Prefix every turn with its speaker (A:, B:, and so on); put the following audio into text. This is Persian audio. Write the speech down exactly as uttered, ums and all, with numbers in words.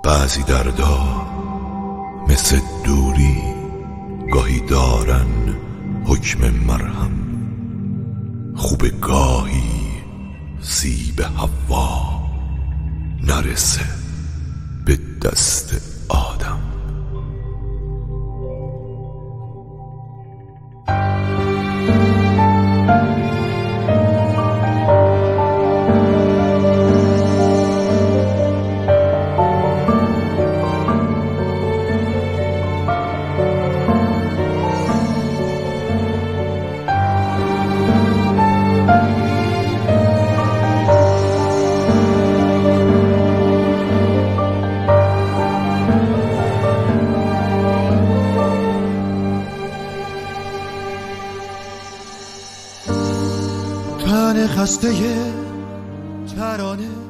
A: بعضی دردا مثل دوری گاهی دارن حکم مرهم، خوب گاهی سیب حوا نرسه به دست آدم.
B: تن خسته ترانه